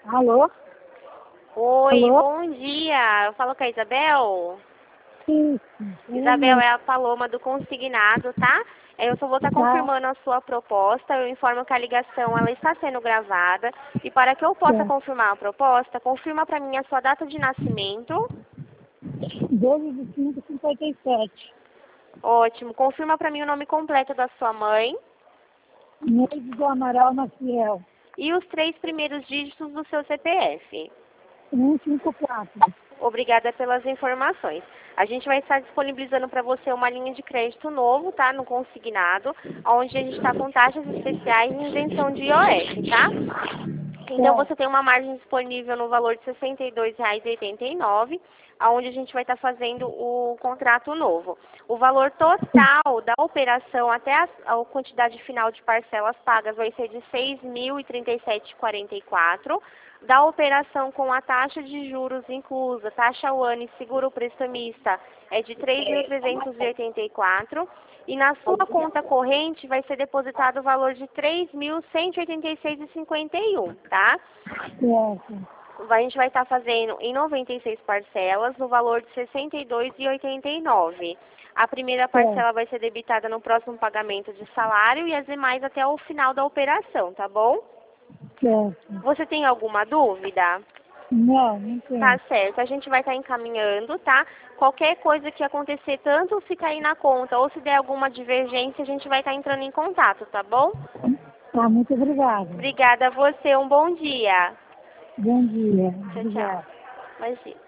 Alô? Oi, Alô? bom dia. Eu falo com a Isabel. Sim. Isabel é a Paloma do Consignado, tá? Eu só vou estar Tá, confirmando a sua proposta. Eu informo que a ligação ela está sendo gravada. E para que eu possa tá. confirmar a proposta, confirma para mim a sua data de nascimento. 12/5/57. Ótimo. Confirma para mim o nome completo da sua mãe. Neide do Amaral Maciel. E os 3 primeiros dígitos do seu CPF. 154. Obrigada pelas informações. A gente vai estar disponibilizando para você uma linha de crédito novo, tá? No consignado, onde a gente está com taxas especiais e isenção de IOF, tá? Então Tá, você tem uma margem disponível no valor de R$ 62,89, aonde a gente vai estar fazendo o contrato novo. O valor total da operação até a quantidade final de parcelas pagas vai ser de R$ 6.037,44. Da operação com a taxa de juros inclusa, taxa UAN e seguro prestamista é de 3.384 e na sua conta corrente vai ser depositado o valor de 3.186,51, tá? certo. A gente vai estar fazendo em 96 parcelas no valor de R$ 62,89. A primeira parcela vai ser debitada no próximo pagamento de salário e as demais até o final da operação, tá bom? Certo. Você tem alguma dúvida? Não Tá tem. certo, a gente vai estar encaminhando, tá? Qualquer coisa que acontecer, tanto se cair na conta ou se der alguma divergência, a gente vai estar entrando em contato, tá bom? Tá, muito obrigada. Obrigada a você, um bom dia. Bom dia. Tchau, tchau. Obrigada. Imagina.